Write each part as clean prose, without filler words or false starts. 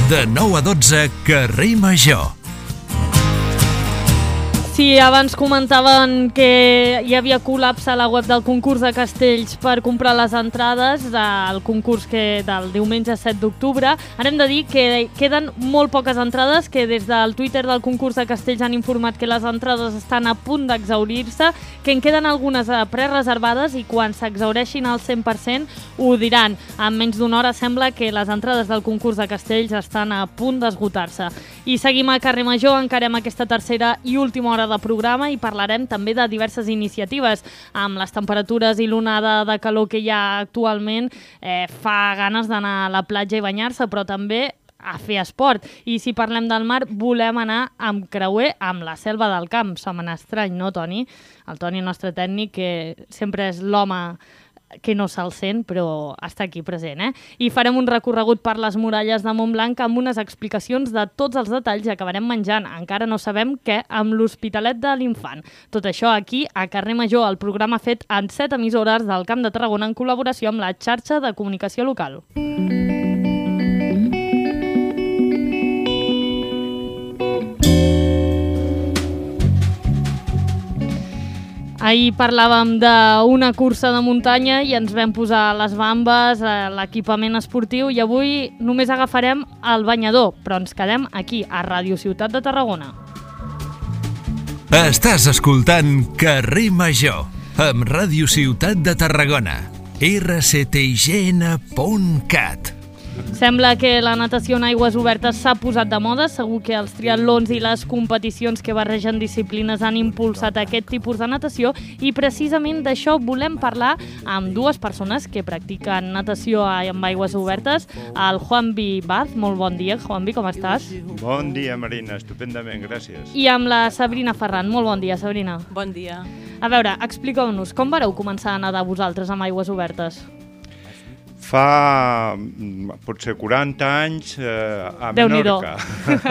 De 9 a 12, carrer Major. Sí, abans comentaven que hi havia col·lapse a la web del concurs de castells per comprar les entrades del concurs del diumenge 7 d'octubre. Ara hem de dir que queden molt poques entrades, que des del Twitter del concurs de castells han informat que les entrades estan a punt d'exhaurir-se, que en queden algunes prereservades i quan s'exhaureixin al 100% ho diran. En menys d'una hora sembla que les entrades del concurs de castells estan a punt d'esgotar-se. I seguim a carrer Major, encarem aquesta tercera i última hora de programa i parlarem també de diverses iniciatives. Amb les temperatures i l'onada de calor que hi ha actualment, fa ganes d'anar a la platja i banyar-se, però també a fer esport. I si parlem del mar, volem anar amb creuer amb la Selva del Camp. Sembla estrany, no, Toni? El Toni, el nostre tècnic, que sempre és l'home que no se'l sent, però està aquí present, I farem un recorregut per les muralles de Montblanc amb unes explicacions de tots els detalls i acabarem menjant, encara no sabem què, amb l'Hospitalet de l'Infant. Tot això aquí, a Carrer Major, el programa fet en 7 emissores del Camp de Tarragona en col·laboració amb la xarxa de comunicació local. Ahir parlàvem d'una cursa de muntanya i ens vam posar les bambes, l'equipament esportiu, i avui només agafarem el banyador, però ens quedem aquí, a Ràdio Ciutat de Tarragona. Estàs escoltant Carrer Major, amb Ràdio Ciutat de Tarragona, rctign.cat. Sembla que la natació en aigües obertes s'ha posat de moda. Segur que els triatlons i les competicions que barregen disciplines han impulsat aquest tipus de natació i precisament d'això volem parlar amb dues persones que practiquen natació en aigües obertes. El Juanvi Baz, molt bon dia. Juanvi, com estàs? Bon dia, Marina, estupendament, gràcies. I amb la Sabrina Ferran. Molt bon dia, Sabrina. Bon dia. A veure, expliqueu-nos, com vareu començar a nedar vosaltres amb aigües obertes? Fa potser 40 anys a Menorca.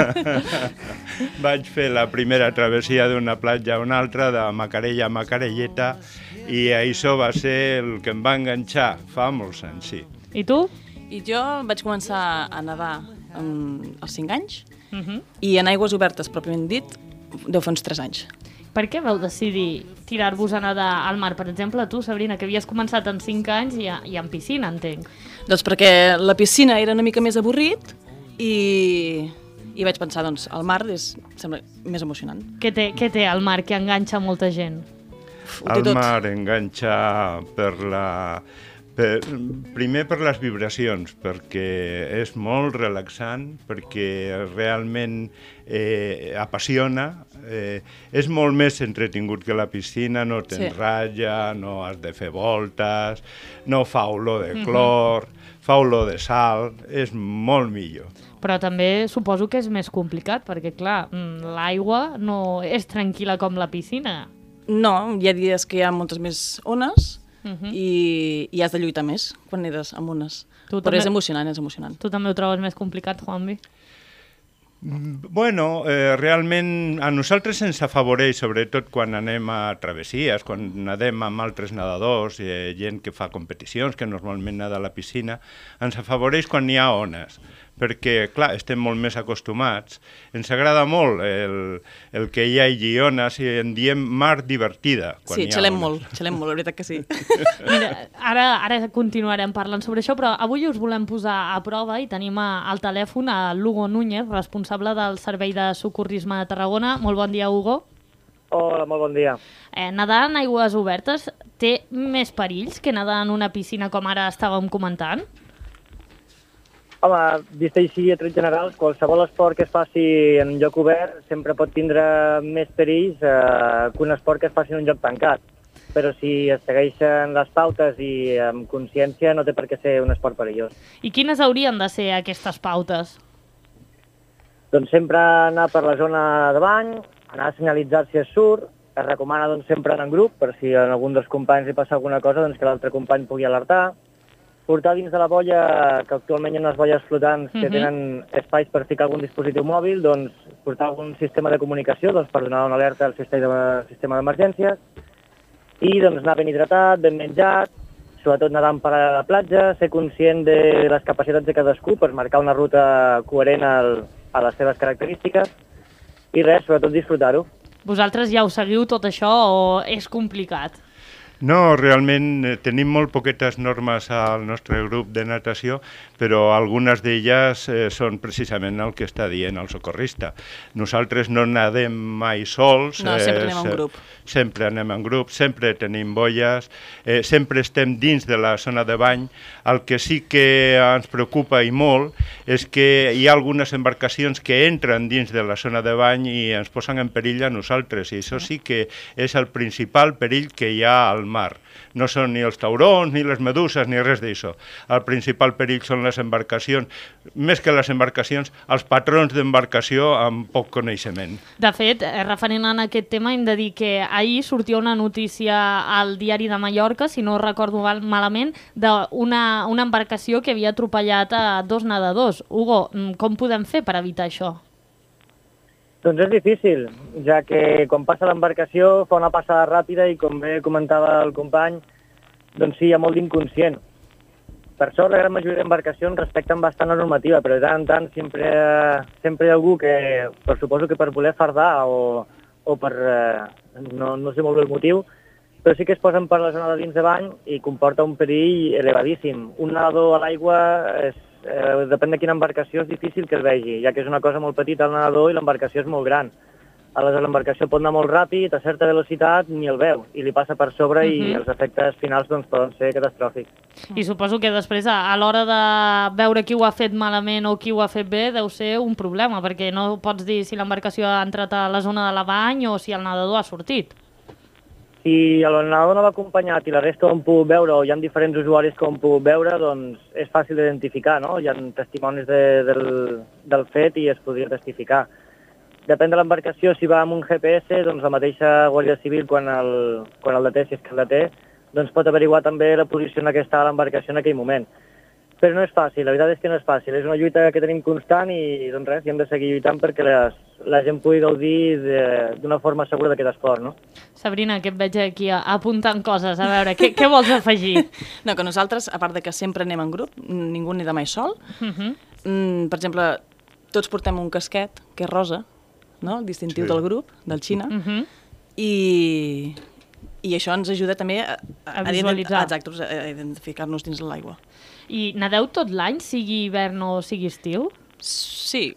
Vaig fer la primera travessia d'una platja a una altra, de Macarella a Macarelleta, i això va ser el que em va enganxar fa molts anys, sí. I tu? I jo vaig començar a nedar als 5 anys i en aigües obertes, pròpiament dit, deu fer uns 3 anys. Per què vau decidir tirar-vos a nedar al mar? Per exemple, tu, Sabrina, que havies començat en 5 anys i en piscina, entenc. Doncs perquè la piscina era una mica més avorrit i vaig pensar, doncs, el mar sembla més emocionant. Què té el mar que enganxa molta gent? El mar enganxa primer per les vibracions, perquè és molt relaxant, perquè realment apassiona, és molt més entretingut que la piscina, no tens ratlla, no has de fer voltes, no fa olor de clor, fa olor de sal, és molt millor. Però també suposo que és més complicat, perquè clar, l'aigua no és tranquil·la com la piscina. No, hi ha dies que hi ha moltes més ones, i has de lluitar més quan nedes amb ones. Però és emocionant, és emocionant. Tu també ho trobes més complicat, Juanvi? Bueno, realment a nosaltres ens afavoreix, sobretot quan anem a travessies, quan nedem amb altres nedadors, gent que fa competicions, que normalment neda a la piscina, ens afavoreix quan hi ha ones, perquè, clar, estem molt més acostumats. Ens agrada molt el que hi hagi ones i en diem mar divertida. Sí, xalem molt, la veritat que sí. Mira, ara continuarem parlant sobre això, però avui us volem posar a prova i tenim al telèfon a Hugo Núñez, responsable del Servei de Socorrisme de Tarragona. Molt bon dia, Hugo. Hola, molt bon dia. Nedar en aigües obertes té més perills que nedar en una piscina, com ara estàvem comentant? Home, vist així a trets generals, qualsevol esport que es faci en un lloc obert sempre pot tindre més perills que un esport que es faci en un lloc tancat. Però si es segueixen les pautes i amb consciència no té per què ser un esport perillós. I quines haurien de ser aquestes pautes? Doncs sempre anar per la zona de bany, anar a senyalitzar si es surt, es recomana doncs, sempre anar en grup, per si a algun dels companys li passa alguna cosa, doncs que l'altre company pugui alertar. Portar dins de la boia, que actualment hi ha unes boies flotants que tenen espais per ficar algun dispositiu mòbil, doncs portar algun sistema de comunicació per donar una alerta al sistema d'emergències i doncs anar ben hidratat, ben menjat, sobretot nedant per a la platja, ser conscient de les capacitats de cadascú per marcar una ruta coherent a les seves característiques i res, sobretot disfrutar-ho. Vosaltres ja ho seguiu tot això o és complicat? No, realment tenim molt poquetes normes al nostre grup de natació, però algunes d'elles són precisament el que està dient el socorrista. Nosaltres no nadem mai sols. No, sempre anem en grup. Sempre anem en grup, sempre tenim boies, sempre estem dins de la zona de bany. El que sí que ens preocupa i molt és que hi ha algunes embarcacions que entren dins de la zona de bany i ens posen en perill a nosaltres, i això sí que és el principal perill que hi ha al mar. No són ni els taurons, ni les meduses, ni res d'això. El principal perill són les embarcacions, més que les embarcacions, els patrons d'embarcació amb poc coneixement. De fet, referent a aquest tema, hem de dir que ahir sortia una notícia al Diari de Mallorca, si no recordo malament, d'una embarcació que havia atropellat a 2 nedadors. Hugo, com podem fer per evitar això? Doncs és difícil, ja que quan passa l'embarcació fa una passada ràpida i, com bé comentava el company, doncs sí, hi ha molt d'inconscient. Per sort, la gran majoria d'embarcacions respecten bastant la normativa, però de tant en tant sempre hi ha algú que, suposo que per voler fardar o per, no sé molt bé el motiu, però sí que es posen per la zona de dins de bany i comporta un perill elevadíssim. Un nedador a l'aigua depèn de quina embarcació, és difícil que es vegi, ja que és una cosa molt petita el nedador i l'embarcació és molt gran. Aleshores, l'embarcació pot anar molt ràpid, a certa velocitat ni el veu, i li passa per sobre i els efectes finals doncs, poden ser catastròfics. I suposo que després, a l'hora de veure qui ho ha fet malament o qui ho ha fet bé, deu ser un problema, perquè no pots dir si l'embarcació ha entrat a la zona de la bany o si el nedador ha sortit. Si el nedador no va acompanyat i la resta ho han pogut veure, o hi ha diferents usuaris que ho han pogut veure, doncs és fàcil d'identificar, no? Hi ha testimonis del fet i es podria testificar. Depèn de l'embarcació, si va amb un GPS, doncs la mateixa Guàrdia Civil, quan el deté, si és que el deté, doncs pot averiguar també la posició en què estava l'embarcació en aquell moment. Però no és fàcil, la veritat és que no és fàcil. És una lluita que tenim constant i doncs res, hem de seguir lluitant perquè la gent pugui gaudir d'una forma segura d'aquest esport, no? Sabrina, que et veig aquí apuntant coses. A veure, què vols afegir? No, que nosaltres, a part de que sempre anem en grup, ningú neda mai sol. Per exemple, tots portem un casquet, que és rosa, no? El distintiu del grup, del Xina, i això ens ajuda també a visualitzar. Exacte, a identificar-nos dins de l'aigua. I nedeu tot l'any, sigui hivern o sigui estiu? Sí.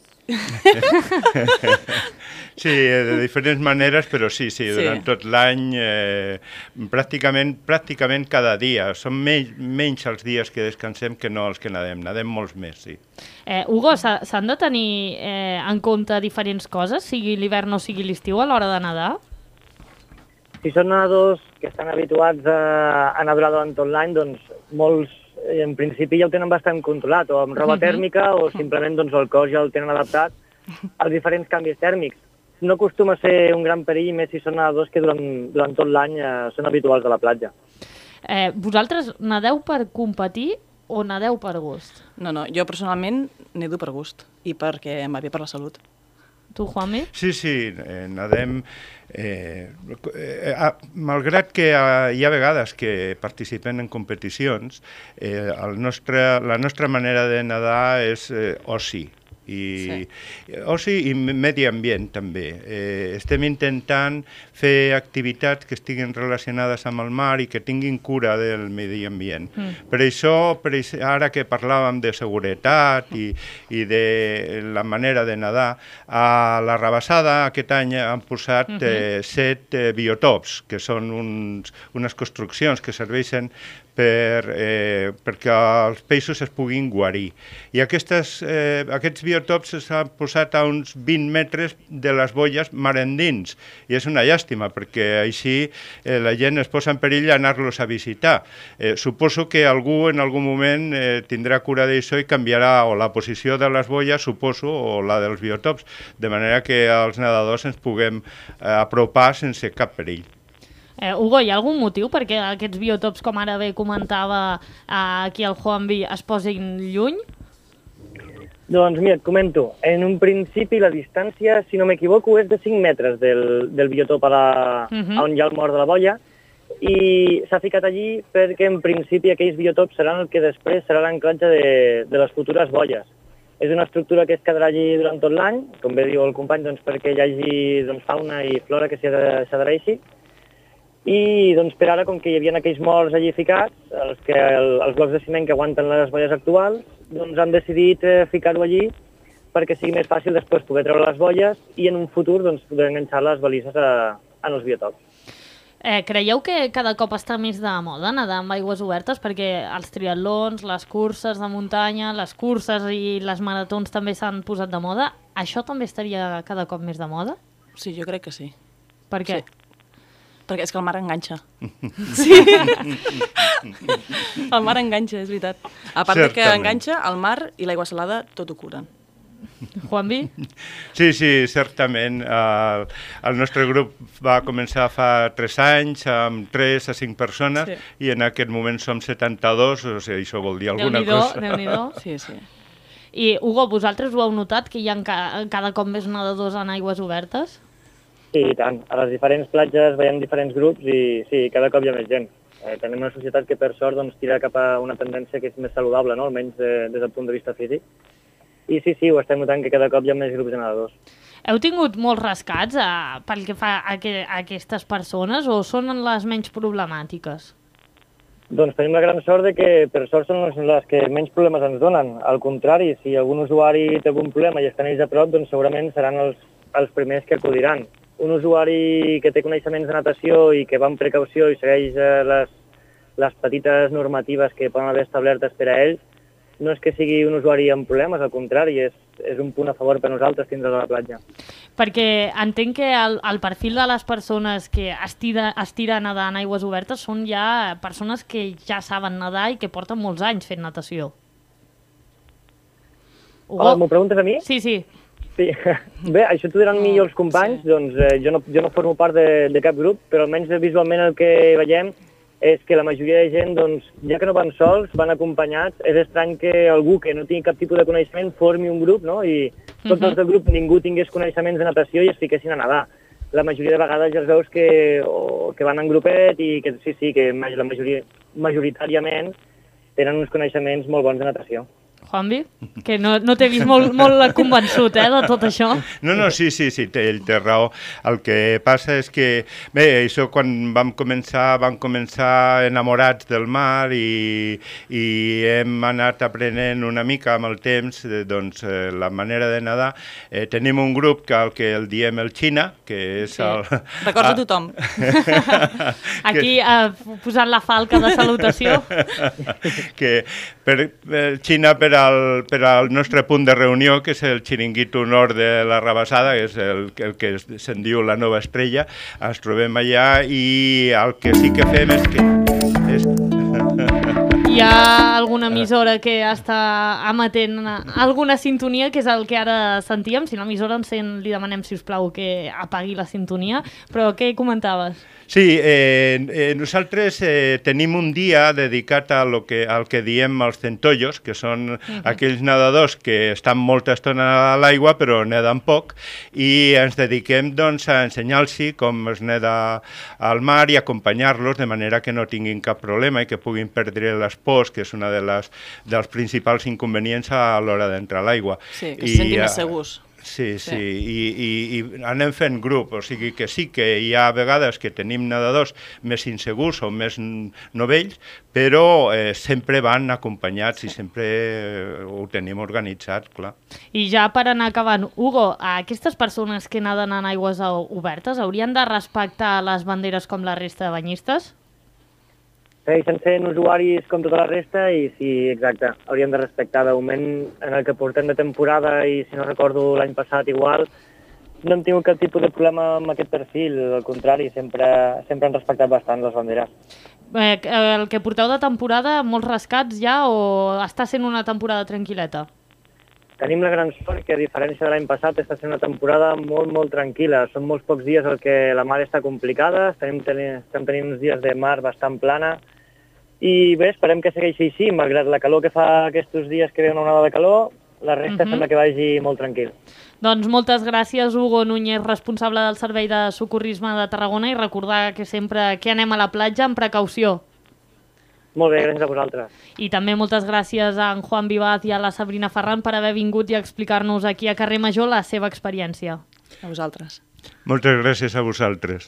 Sí, de diferents maneres, però sí, durant tot l'any, pràcticament cada dia. Són menys els dies que descansem que no els que nedem molts més, sí. Hugo, s'han de tenir en compte diferents coses, sigui l'hivern o sigui l'estiu, a l'hora de nedar? Si són nedadors que estan habituats a nedar durant tot l'any, doncs molts en principi ja ho tenen bastant controlat, o amb roba tèrmica, o simplement doncs, el cos ja el tenen adaptat als diferents canvis tèrmics. No acostuma a ser un gran perill, més si són nedadors que durant tot l'any són habituals a la platja. Vosaltres nedeu per competir o nedeu per gust? No, jo personalment nedo per gust i perquè em va bé per la salut. Tu, Juanmi? Sí, nedem... malgrat que hi ha vegades que participem en competicions, la nostra manera de nedar és oci. Oci i medi ambient també. Estem intentant fer activitats que estiguin relacionades amb el mar i que tinguin cura del medi ambient. Per això, ara que parlàvem de seguretat i de la manera de nedar, a la Rabassada aquest any han posat 7 biotops, que són unes construccions que serveixen perquè els peixos es puguin guarir. I aquests biotops s'han posat a uns 20 metres de les boies mar endins. I és una llàstima, perquè així la gent es posa en perill anar-los a visitar. Suposo que algú en algun moment tindrà cura d'això i canviarà o la posició de les boies, suposo, o la dels biotops, de manera que els nedadors ens puguem apropar sense cap perill. Hugo, hi ha algun motiu perquè aquests biotops, com ara bé comentava aquí el Juanvi, es posin lluny? Doncs mira, et comento. En un principi la distància, si no m'equivoco, és de 5 metres del biotop on hi ha el mort de la boia, i s'ha ficat allí perquè en principi aquells biotops seran el que després serà l'anclatge de les futures bolles. És una estructura que es quedarà allí durant tot l'any, com bé diu el company, doncs, perquè hi hagi fauna i flora que s'hi adhereixi. I doncs, per ara, com que hi havia aquells morts allí ficats, els blocs de ciment que aguanten les bolles actuals, doncs han decidit ficar-ho allí perquè sigui més fàcil després poder treure les bolles i en un futur doncs, poder enganxar les balises en els biotops. Creieu que cada cop està més de moda nedar amb aigües obertes? Perquè els triatlons, les curses de muntanya, les curses i les maratons també s'han posat de moda. Això també estaria cada cop més de moda? Sí, jo crec que sí. Per què? Sí. Perquè és que el mar enganxa. Sí. El mar enganxa, és veritat. A part de que enganxa, el mar i l'aigua salada tot ho curen. Juanvi? Sí, certament. El nostre grup va començar fa 3 anys amb 3 a 5 persones i en aquest moment som 72, o sigui, això vol dir alguna cosa. Déu-n'hi-do. Sí, sí. I, Hugo, vosaltres ho heu notat, que hi ha cada cop més nedadors en aigües obertes? Sí, i tant. A les diferents platges veiem diferents grups i sí, cada cop hi ha més gent. Tenim una societat que, per sort, doncs, tira cap a una tendència que és més saludable, no? Almenys des del punt de vista físic. I sí, ho estem notant que cada cop hi ha més grups de nedadors. Heu tingut molts rescats pel que fa a aquestes persones o són les menys problemàtiques? Doncs tenim la gran sort de que, per sort, són les que menys problemes ens donen. Al contrari, si algun usuari té algun problema i estan ells a prop, doncs segurament seran els primers que acudiran. Un usuari que té coneixements de natació i que va amb precaució i segueix les petites normatives que poden haver establertes per a ells, no és que sigui un usuari amb problemes, al contrari, és un punt a favor per nosaltres tindre a la platja. Perquè entenc que el perfil de les persones que es tira a nedar en aigües obertes són ja persones que ja saben nedar i que porten molts anys fent natació. Hola, m'ho preguntes a mi? Sí. Sí. Bé, això t'ho diran millor els companys, doncs jo no formo part de cap grup, però almenys visualment el que veiem és que la majoria de gent, doncs, ja que no van sols, van acompanyats. És estrany que algú que no tingui cap tipus de coneixement formi un grup, no? I tots els del grup ningú tingués coneixements de natació i es fiquessin a nedar. La majoria de vegades ja els veus que van en grupet i que sí, que la majoritàriament tenen uns coneixements molt bons de natació. Juanvi, que no t'he vist molt convençut, de tot això. No, sí, ell té raó. El que passa és que, bé, això quan vam començar enamorats del mar i hem anat aprenent una mica amb el temps, doncs, la manera de nedar. Tenim un grup que el diem el Xina, que és el... Recorda tothom. Aquí posant la falca de salutació. Que Xina per al nostre punt de reunió, que és el xiringuito nord de la Rabassada, que és el que se'n diu la Nova Estrella. Ens trobem allà i el que sí que fem és que... Hi ha alguna emissora que està emetent alguna sintonia, que és el que ara sentíem. Si l'emissora encén, li demanem, si us plau, que apagui la sintonia. Però què comentaves? Sí, nosaltres tenim un dia dedicat al que diem els centollos, que són aquells nedadors que estan molta estona a l'aigua però neden poc, i ens dediquem doncs, a ensenyar-los com es neda al mar i acompanyar-los de manera que no tinguin cap problema i que puguin perdre les pors, que és una dels principals inconvenients a l'hora d'entrar a l'aigua. Sí, que se sentin més segurs. Sí, i anem fent grup, o sigui que sí que hi ha vegades que tenim nedadors més insegurs o més novells, però sempre van acompanyats i sempre ho tenim organitzat, clar. I ja per anar acabant, Hugo, aquestes persones que naden en aigües obertes haurien de respectar les banderes com la resta de banyistes? Segueixen sent usuaris com tota la resta i sí, exacte, hauríem de respectar. De moment, en el que portem de temporada i, si no recordo, l'any passat igual, no hem tingut cap tipus de problema amb aquest perfil, al contrari, sempre han respectat bastant les banderes. El que porteu de temporada, molts rescats ja o està sent una temporada tranquil·leta? Tenim la gran sort que, a diferència de l'any passat, està sent una temporada molt, molt tranquil·la. Són molts pocs dies en què la mar està complicada, estem tenint uns dies de mar bastant plana, i bé, esperem que segueixi així, malgrat la calor que fa aquests dies que ve una onada de calor, la resta sembla que vagi molt tranquil. Doncs moltes gràcies, Hugo Núñez, responsable del Servei de Socorrisme de Tarragona, i recordar que sempre que anem a la platja amb precaució. Molt bé, gràcies a vosaltres. I també moltes gràcies a en Juan Vivaz i a la Sabrina Ferran per haver vingut i explicar-nos aquí a Carrer Major la seva experiència. A vosaltres. Moltes gràcies a vosaltres.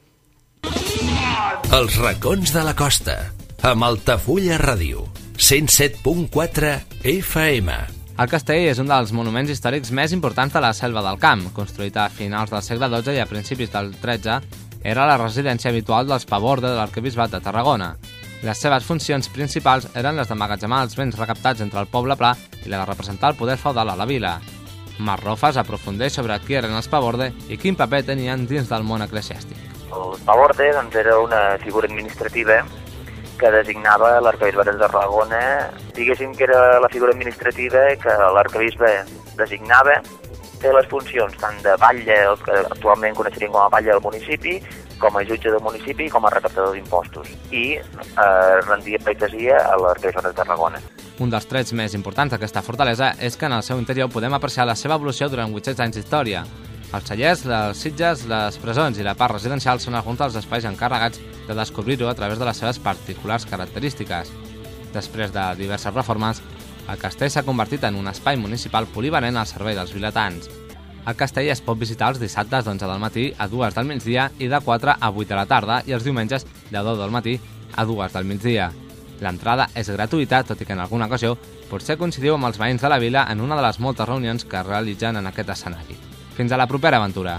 Els racons de la costa, amb Altafulla Ràdio, 107.4 FM. El castell és un dels monuments històrics més importants de la Selva del Camp. Construït a finals del segle XII i a principis del XIII, era la residència habitual dels paborde de l'arquebisbat de Tarragona. Les seves funcions principals eren les d'emmagatzemar els béns recaptats entre el poble pla i la de representar el poder feudal a la vila. Marrofes aprofundeix sobre qui eren els paborde i quin paper tenien dins del món eclesiàstic. El paborde era una figura administrativa que designava l'arquebisbe de Tarragona. Diguéssim que era la figura administrativa que l'arquebisbe designava. Té les funcions tant de batlle, els que actualment coneixerien com a batlle del municipi, com a jutge del municipi i com a recaptador d'impostos. I rendia pleitesia a l'arquebisbe de Tarragona. Un dels trets més importants d'aquesta fortalesa és que en el seu interior podem apreciar la seva evolució durant 800 anys d'història. Els cellers, les sitges, les presons i la part residencial són alguns dels espais encarregats de descobrir-ho a través de les seves particulars característiques. Després de diverses reformes, el castell s'ha convertit en un espai municipal polivalent al servei dels vilatans. El castell es pot visitar els dissabtes d'11 del matí a 2 del migdia i de 4 a 8 de la tarda i els diumenges de 2 del matí a 2 del migdia. L'entrada és gratuïta, tot i que en alguna ocasió potser coincidiu amb els veïns de la vila en una de les moltes reunions que realitzen en aquest escenari. Fins a la propera aventura!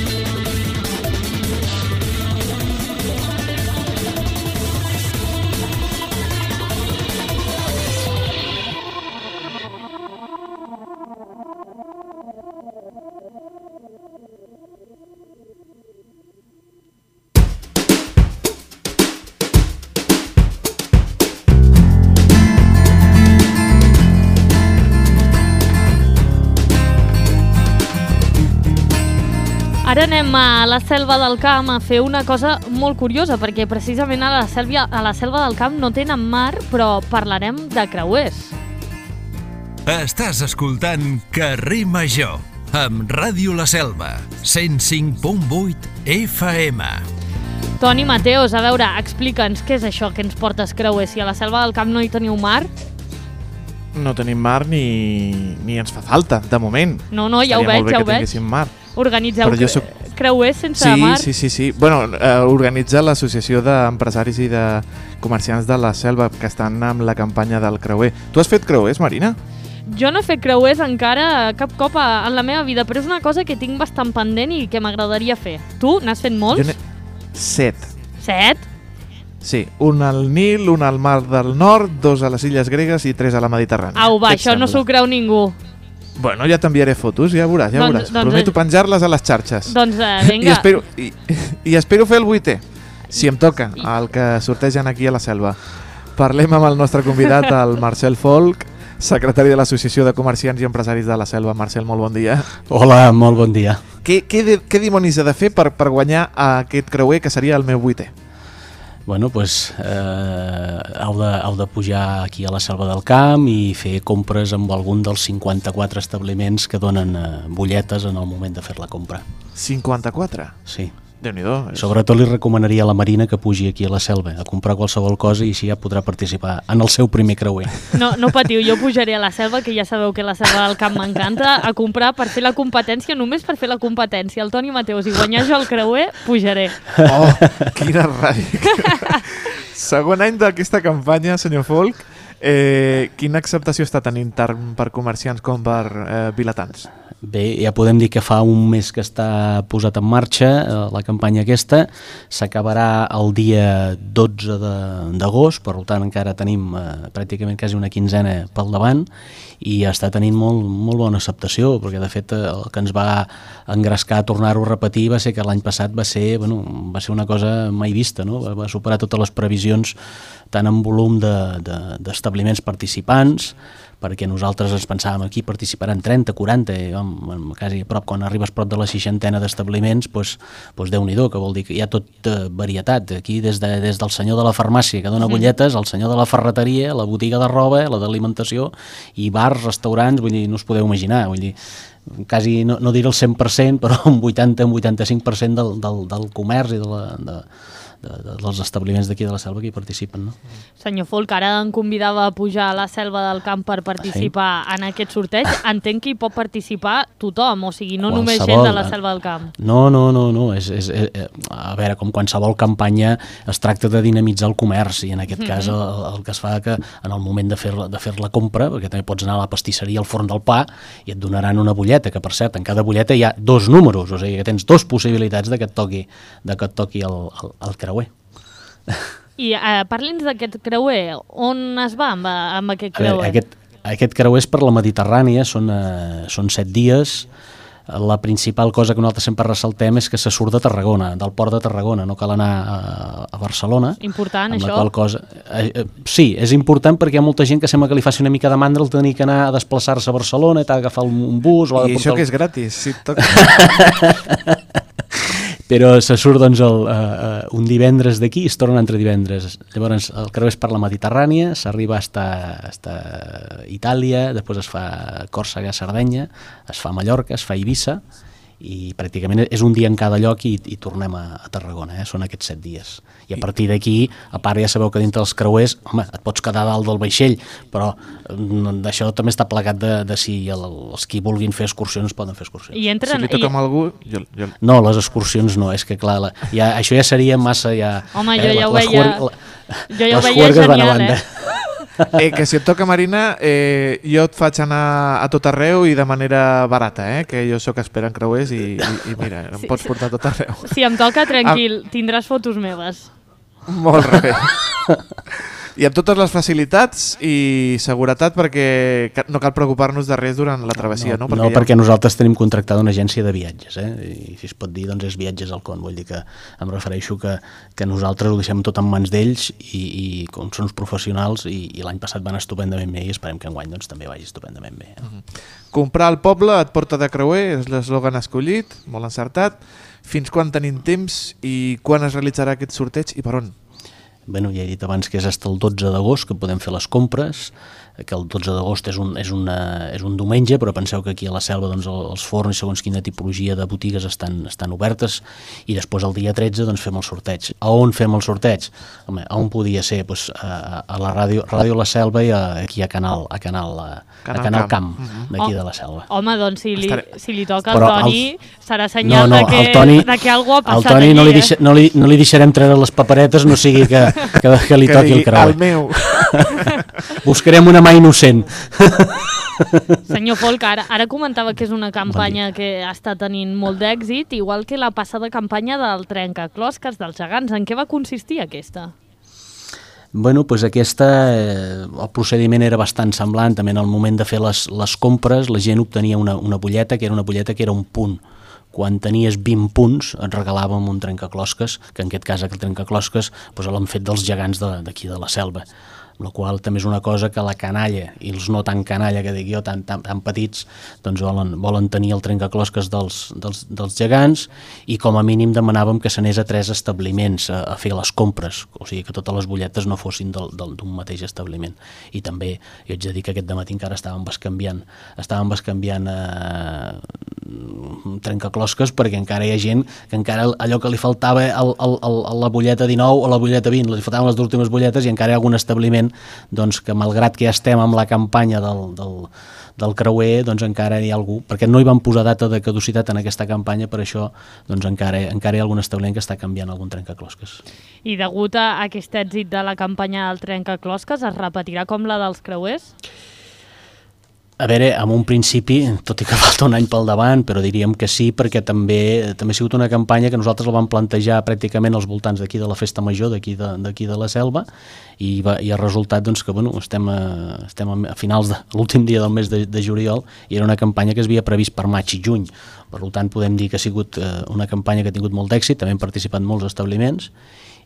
Ara anem a la Selva del Camp a fer una cosa molt curiosa, perquè precisament a la Selva del Camp no tenen mar, però parlarem de creuers. Estàs escoltant Carrer Major, amb Ràdio La Selva, 105.8 FM. Toni Mateos, a veure, explica'ns què és això que ens portes creuers. Si a la Selva del Camp no hi teniu mar... No tenim mar ni ens fa falta, de moment. No, ja ho veig, ja ho veig. Mar. Organitzeu creuers sense mar? Sí. Bueno, organitza l'Associació d'Empresaris i de Comerciants de la Selva, que estan amb la campanya del creuer. Tu has fet creuers, Marina? Jo no he fet creuers encara cap cop en la meva vida, però és una cosa que tinc bastant pendent i que m'agradaria fer. Tu n'has fet molts? 7. 7? Sí, un al Nil, un al Mar del Nord, 2 a les Illes Gregues i 3 a la Mediterrània. Au, va, això no s'ho creu ningú. Bueno, ja t'enviaré fotos, ja veuràs. Prometo penjar-les a les xarxes. Doncs vinga. I espero fer el 8è, si em toca, el que sortegen aquí a la Selva. Parlem amb el nostre convidat, el Marcel Folch, secretari de l'Associació de Comerciants i Empresaris de la Selva. Marcel, molt bon dia. Hola, molt bon dia. Què dimonis he de fer per guanyar aquest creuer, que seria el meu 8è? Bueno, doncs heu de pujar aquí a la Selva del Camp i fer compres amb algun dels 54 establiments que donen butlletes en el moment de fer la compra. 54? Sí. Déu-n'hi-do. Sobretot li recomanaria a la Marina que pugi aquí a la Selva a comprar qualsevol cosa i així ja podrà participar en el seu primer creuer. No patiu, jo pujaré a la Selva, que ja sabeu que la Selva del Camp m'encanta, a comprar per fer la competència, només per fer la competència. El Toni Mateos, i guanyar jo el creuer, pujaré. Oh, quina ràdic. Segon any d'aquesta campanya, senyor Folch. Quina acceptació està tenint tant per comerciants com per vilatans? Bé, ja podem dir que fa un mes que està posat en marxa la campanya aquesta, s'acabarà el dia 12 d'agost, per tant encara tenim pràcticament quasi una quinzena pel davant i està tenint molt bona acceptació, perquè de fet el que ens va engrescar a tornar-ho a repetir va ser que l'any passat va ser una cosa mai vista, no? Va superar totes les previsions tant en volum d'establiments participants, perquè nosaltres ens pensàvem aquí participaran 30, 40, quasi a prop, quan arribes prop de la 60 d'establiments, doncs Déu-n'hi-do, que vol dir que hi ha tot varietat. Aquí des del senyor de la farmàcia que dona butlletes, el senyor de la ferreteria, la botiga de roba, la d'alimentació, i bars, restaurants, vull dir, no us podeu imaginar, vull dir, quasi, no diré el 100%, però un 80-85% del comerç i dels establiments d'aquí de la Selva que hi participen, no? Senyor Folch, ara em convidava a pujar a la Selva del Camp per participar en aquest sorteig. Entenc que hi pot participar tothom, o sigui, no només gent de la Selva del Camp. No. A veure, com qualsevol campanya es tracta de dinamitzar el comerç, i en aquest cas el que es fa que en el moment de fer la compra, perquè també pots anar a la pastisseria, al forn del pa, i et donaran una butlleta, que per cert, en cada butlleta hi ha 2 números, o sigui que tens 2 possibilitats de que et toqui el creuer. I parli'ns d'aquest creuer. On es va amb aquest creuer? Aquest creuer és per la Mediterrània, són 7 dies. La principal cosa que nosaltres sempre ressaltem és que se surt de Tarragona, del port de Tarragona, no cal anar a Barcelona. Important, amb això? La qual cosa, sí, és important perquè hi ha molta gent que sembla que li faci una mica de mandra el tenir que anar a desplaçar-se a Barcelona, t'ha d'agafar un bus... I això que és gratis, si et toca... Però se surt doncs, un divendres d'aquí i es torna entre divendres. Llavors el creuer és per la Mediterrània, s'arriba fins a Itàlia, després es fa Còrsega, Sardenya, es fa Mallorca, es fa Eivissa, i pràcticament és un dia en cada lloc i tornem a Tarragona, són aquests 7 dies. I a partir d'aquí, a part ja sabeu que dintre dels creuers, home, et pots quedar dalt del vaixell, però això també està plegat de si els qui vulguin fer excursions poden fer excursions. Si li toca amb algú... No, les excursions no, és que clar, això ja seria massa... Home, jo ja ho veia genial, que si et toca, Marina, jo et faig anar a tot arreu i de manera barata, que jo sóc expert en creuers i mira, em pots portar a tot arreu. Si em toca, tranquil, tindràs fotos meves. Molt bé. I amb totes les facilitats i seguretat, perquè no cal preocupar-nos de res durant la travessia, no? Perquè nosaltres tenim contractada una agència de viatges, i si es pot dir, doncs és Viatges al Con, vull dir que em refereixo que nosaltres ho deixem tot en mans d'ells i com són uns professionals i l'any passat van estupendament bé i esperem que enguany doncs, també vagi estupendament bé. Comprar al poble et porta de creuer, és l'eslògan escollit, molt encertat. Fins quan tenim temps i quan es realitzarà aquest sorteig i per on? Bueno, ja he dit abans que és fins al 12 d'agost que podem fer les compres, que el 12 d'agost és un diumenge, però penseu que aquí a la Selva doncs, els forns, segons quina tipologia de botigues estan obertes, i després el dia 13 doncs, fem el sorteig. A on fem el sorteig? Home, a on podia ser? Pues, a la ràdio La Selva i aquí a Canal Camp, d'aquí de la Selva. Home, doncs si li toca al Toni, serà senyal de que algú ha passat allí. Al Toni no li deixarem treure les paperetes, no sigui que li toqui el creuer. El meu. Buscarem una mà innocent. Senyor Folch, ara comentava que és una campanya que està tenint molt d'èxit, igual que la passada campanya del trencaclosques dels gegants. En què va consistir aquesta? Bueno, doncs el procediment era bastant semblant. També en el moment de fer les compres la gent obtenia una butlleta, que era un punt. Quan tenies 20 punts et regalàvem un trencaclosques, que en aquest cas el trencaclosques l'han fet dels gegants d'aquí de la Selva, amb la qual també és una cosa que la canalla i els no tan canalla, que dic jo, tan petits, doncs volen tenir el trencaclosques dels gegants, i com a mínim demanàvem que s'anés a 3 establiments a fer les compres, o sigui que totes les butlletes no fossin d'un mateix establiment. I també, jo haig de dir que aquest dematí encara estàvem bescanviant trencaclosques, perquè encara hi ha gent que encara allò que li faltava a la butleta 19 o la butleta 20, li faltaven les últimes butlletes, i encara hi ha algun establiment doncs, que malgrat que ja estem amb la campanya del creuer, doncs encara hi ha algú, perquè no hi van posar data de caducitat en aquesta campanya, per això doncs encara hi ha algun establiment que està canviant algun trencaclosques. I degut a aquest èxit de la campanya del trencaclosques, es repetirà com la dels creuers? A veure, en un principi, tot i que falta un any pel davant, però diríem que sí, perquè també ha sigut una campanya que nosaltres la vam plantejar pràcticament als voltants d'aquí de la Festa Major, d'aquí de la Selva, i ha resultat doncs, que estem a finals de l'últim dia del mes de juliol, i era una campanya que es havia previst per maig i juny. Per tant, podem dir que ha sigut una campanya que ha tingut molt d'èxit, també han participat molts establiments,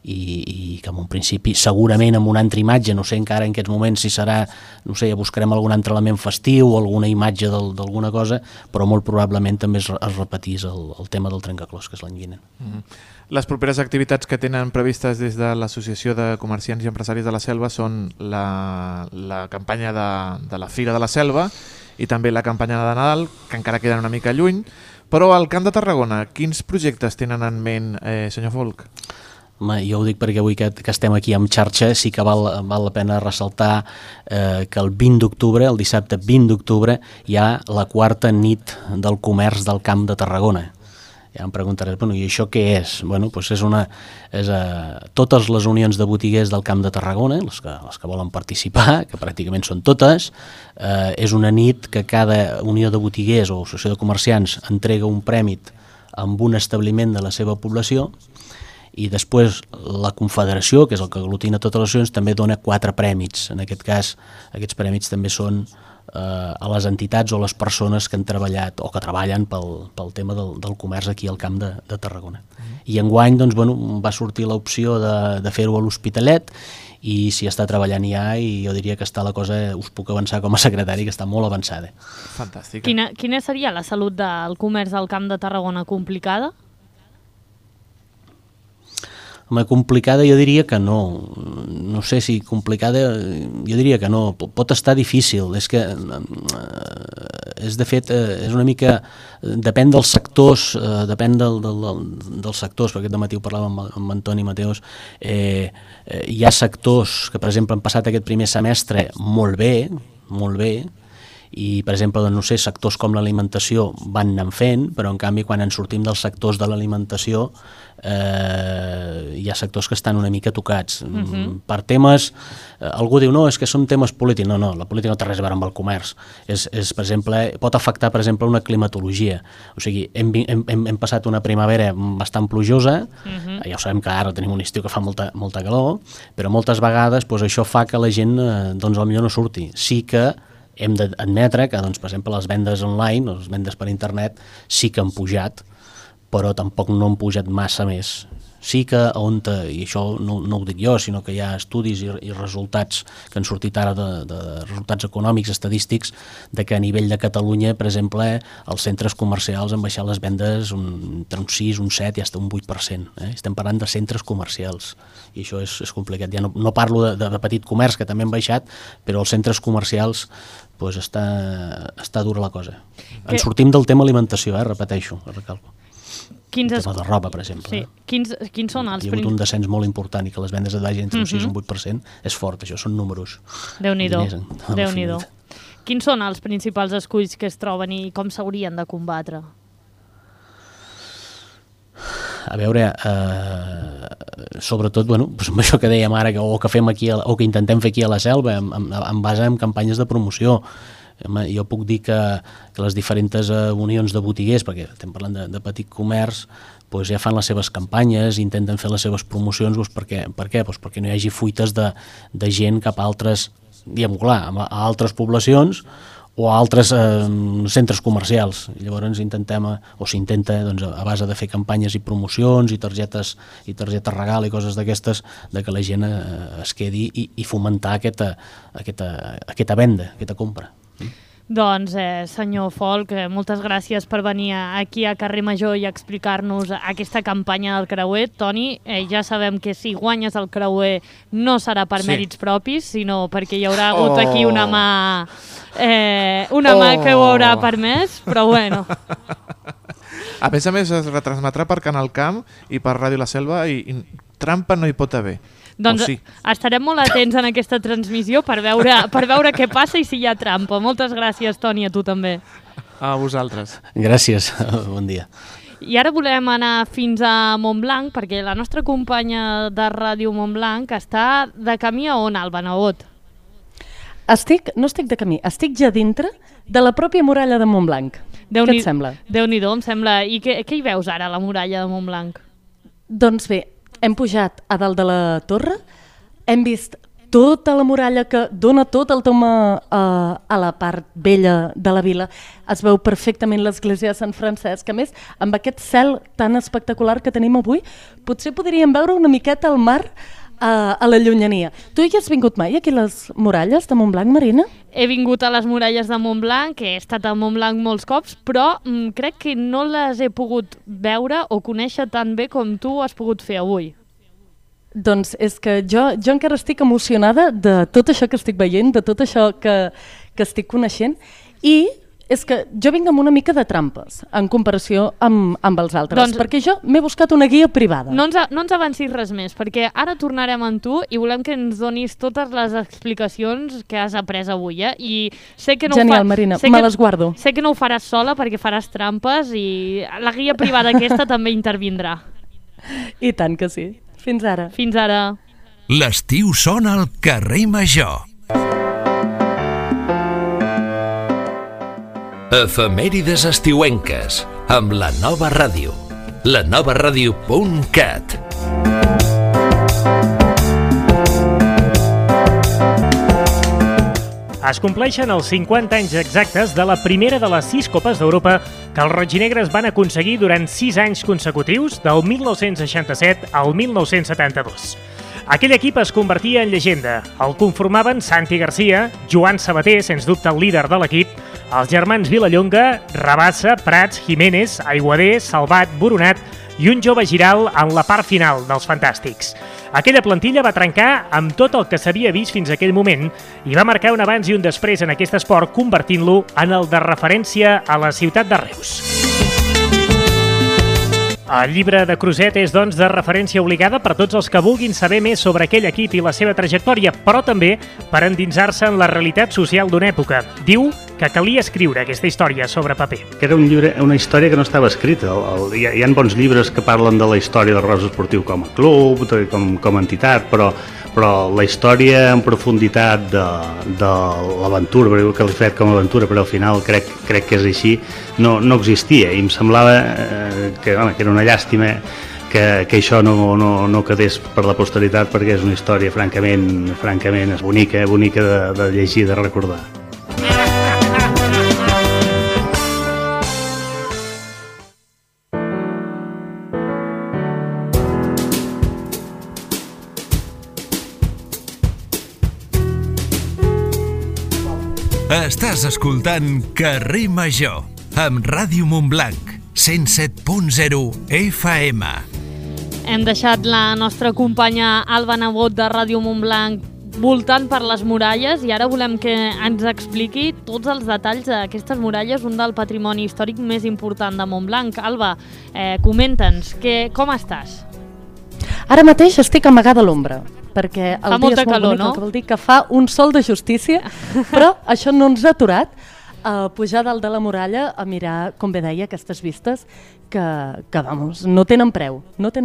i que en un principi segurament amb una altra imatge, no sé encara en aquests moments si serà, no sé, ja buscarem algun altre element festiu o alguna imatge d'alguna cosa, però molt probablement també es repetís el tema del trencaclòs, que és l'any vinent. Les properes activitats que tenen previstes des de l'Associació de Comerciants i Empresaris de la Selva són la campanya de la Fira de la Selva i també la campanya de Nadal, que encara queden una mica lluny, però al Camp de Tarragona, quins projectes tenen en ment, senyor Folch? Jo ho dic perquè avui que estem aquí amb xarxa sí que val la pena ressaltar que el 20 d'octubre, el dissabte 20 d'octubre, hi ha la 4ª nit del comerç del Camp de Tarragona. Ja em preguntaràs, bueno, i això què és? Bueno, doncs és totes les unions de botiguers del Camp de Tarragona, les que volen participar, que pràcticament són totes, és una nit que cada unió de botiguers o associació de comerciants entrega un premi amb un establiment de la seva població, i després la Confederació, que és el que aglutina totes les associacions, també dona 4 prèmits. En aquest cas, aquests prèmits també són a les entitats o les persones que han treballat o que treballen pel tema del comerç aquí al Camp de Tarragona. I enguany va sortir l'opció de fer-ho a l'Hospitalet i s'hi està treballant ja i jo diria que està la cosa, us puc avançar com a secretari, que està molt avançada. Fantàstica. Quina seria la salut del comerç al Camp de Tarragona? Complicada? Complicada jo diria que no. No sé si complicada, jo diria que no. Pot estar difícil. És que, de fet, és una mica... Depèn dels sectors, dels sectors, perquè aquest dematí ho parlàvem amb Antoni Mateos. Hi ha sectors que, per exemple, han passat aquest primer semestre molt bé, i, per exemple, no sé, sectors com l'alimentació van anant fent, però en canvi quan ens sortim dels sectors de l'alimentació hi ha sectors que estan una mica tocats. Per temes, algú diu, no, és que són temes polítics. No, la política no té res a veure amb el comerç. Per exemple, pot afectar, per exemple, una climatologia. O sigui, hem passat una primavera bastant plujosa, ja ho sabem que ara tenim un estiu que fa molta calor, però moltes vegades això fa que la gent potser no surti. Sí que hem d'admetre que, per exemple, les vendes online, les vendes per internet, sí que han pujat, però tampoc no han pujat massa més. Sí que, i això no ho dic jo, sinó que hi ha estudis i resultats que han sortit ara de resultats econòmics, estadístics, de que a nivell de Catalunya, per exemple, els centres comercials han baixat les vendes entre un 6, un 7 i fins un 8%. Estem parlant de centres comercials i això és complicat. Ja no parlo de petit comerç, que també han baixat, però els centres comercials està dura la cosa. Ens sortim del tema alimentació, repeteixo, recalco. El tema de roba, per exemple. Sí. Quins són els... Hi ha hagut un descens molt important i que les vendes et vagin entre un 6 i un 8% és fort, això són números. Déu-n'hi-do. Quins són els principals esculls que es troben i com s'haurien de combatre? A veure, sobretot, amb això que dèiem ara, o que fem aquí, o que intentem fer aquí a la Selva, en base en campanyes de promoció. Jo puc dir que les diferents unions de botiguers, perquè estem parlant de petit comerç, ja fan les seves campanyes, intenten fer les seves promocions. Per què? Perquè no hi hagi fuites de gent cap a altres, diguem-ho clar, a altres poblacions o a altres centres comercials. Llavors s'intenta a base de fer campanyes i promocions i targetes regal i coses d'aquestes, que la gent es quedi i fomentar aquesta venda, aquesta compra. Doncs, senyor Folch, moltes gràcies per venir aquí a Carrer Major i explicar-nos aquesta campanya del creuer. Toni, ja sabem que si guanyes el creuer no serà per mèrits propis, sinó perquè hi haurà hagut aquí una mà que ho haurà permès, però bueno. A més es retransmetrà per Canal Camp i per Ràdio La Selva i trampa no hi pot haver. Doncs estarem molt atents en aquesta transmissió per veure què passa i si hi ha trampa. Moltes gràcies, Toni, a tu també. A vosaltres. Gràcies, bon dia. I ara volem anar fins a Montblanc, perquè la nostra companya de Ràdio Montblanc està de camí a on, Alba Nebot? No estic de camí, estic ja dintre de la pròpia muralla de Montblanc. Què et sembla? Déu-n'hi-do, em sembla. I què hi veus ara, a la muralla de Montblanc? Doncs bé, hem pujat a dalt de la torre, hem vist tota la muralla que dona tot el tom a la part vella de la vila. Es veu perfectament l'església de Sant Francesc. A més, amb aquest cel tan espectacular que tenim avui, potser podríem veure una miqueta el mar a la llunyania. Tu hi has vingut mai aquí a les muralles de Montblanc, Marina? He vingut a les muralles de Montblanc, he estat a Montblanc molts cops, però crec que no les he pogut veure o conèixer tan bé com tu has pogut fer avui. Doncs és que jo encara estic emocionada de tot això que estic veient, de tot això que estic coneixent, i és que jo vinc amb una mica de trampes en comparació amb els altres, doncs, perquè jo m'he buscat una guia privada. No ens avancis res més, perquè ara tornarem amb tu i volem que ens donis totes les explicacions que has après avui. I sé que no Genial, Marina, me les guardo. Sé que no ho faràs sola perquè faràs trampes i la guia privada aquesta també intervindrà. I tant que sí. Fins ara. Fins ara. L'estiu sona al carrer Major. Efemèrides estiuenques amb la Nova Ràdio. lanovaradio.cat. Es compleixen els 50 anys exactes de la primera de les 6 Copes d'Europa que els rojinegres van aconseguir durant 6 anys consecutius, del 1967 al 1972. Aquell equip es convertia en llegenda. El conformaven Santi Garcia, Joan Sabater, sens dubte el líder de l'equip, els germans Vilallonga, Rabassa, Prats, Jiménez, Aiguader, Salvat, Boronat i un jove Giral en la part final dels Fantàstics. Aquella plantilla va trencar amb tot el que s'havia vist fins aquell moment i va marcar un abans i un després en aquest esport, convertint-lo en el de referència a la ciutat de Reus. El llibre de Creuset és, doncs, de referència obligada per tots els que vulguin saber més sobre aquell equip i la seva trajectòria, però també per endinsar-se en la realitat social d'una època. Diu que calia escriure aquesta història sobre paper. Que era un llibre, una història que no estava escrita. Hi ha bons llibres que parlen de la història del Reus Esportiu com a club, com a entitat, però la història en profunditat de l'aventura, perquè ho qualificat com a aventura, però al final crec que és així, no existia, i em semblava que era una llàstima que això no quedés per la posteritat, perquè és una història francament bonica de llegir, de recordar. Estàs escoltant Carrer Major amb Ràdio Montblanc 107.0 FM. Hem deixat la nostra companya Alba Nebot de Ràdio Montblanc voltant per les muralles i ara volem que ens expliqui tots els detalls d'aquestes muralles, un del patrimoni històric més important de Montblanc. Alba, comenta'ns, com estàs? Ara mateix estic amagada a l'ombra, perquè el dia és molt calor, bonic, no? Que vol dir que fa un sol de justícia, però això no ens ha aturat a pujar dalt de la muralla a mirar, com bé deia, aquestes vistes que vamos, no tenen preu.